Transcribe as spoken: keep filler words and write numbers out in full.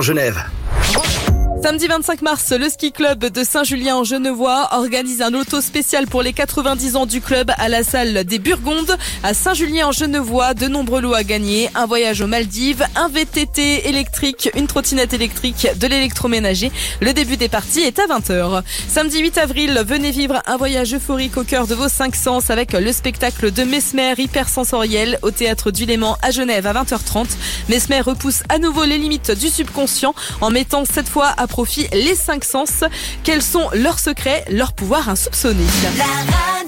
Genève. Samedi vingt-cinq mars, le ski club de Saint-Julien-en-Genevois organise un loto spécial pour les quatre-vingt-dix ans du club à la salle des Burgondes. À Saint-Julien-en-Genevois, de nombreux lots à gagner. Un voyage aux Maldives, un V T T électrique, une trottinette électrique, de l'électroménager. Le début des parties est à vingt heures. Samedi huit avril, venez vivre un voyage euphorique au cœur de vos cinq sens avec le spectacle de Mesmer hypersensoriel au Théâtre du Léman à Genève à vingt heures trente. Mesmer repousse à nouveau les limites du subconscient en mettant cette fois à profit les cinq sens. Quels sont leurs secrets, leurs pouvoirs insoupçonnés?